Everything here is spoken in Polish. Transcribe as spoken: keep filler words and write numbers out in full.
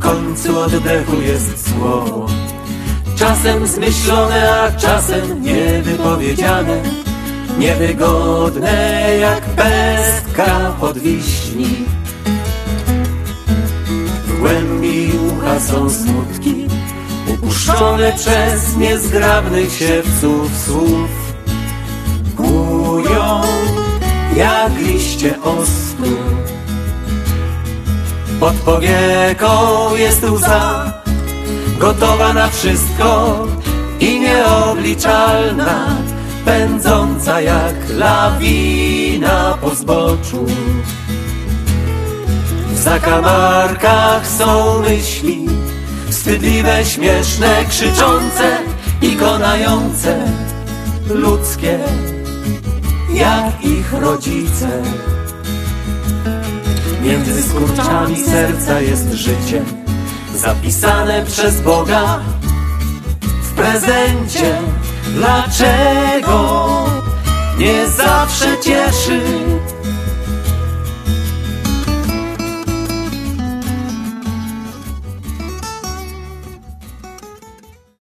końcu oddechu jest słowo, czasem zmyślone, a czasem niewypowiedziane, niewygodne jak pestka pod wiśni. W głębi ucha są smutki, upuszczone przez niezgrabnych siewców słów. Kują jak liście ostu. Pod powieką jest łza, gotowa na wszystko i nieobliczalna, pędząca jak lawina po zboczu. W zakamarkach są myśli, wstydliwe, śmieszne, krzyczące i konające, ludzkie jak ich rodzice. Między skurczami serca jest życie, zapisane przez Boga w prezencie. Dlaczego nie zawsze cieszy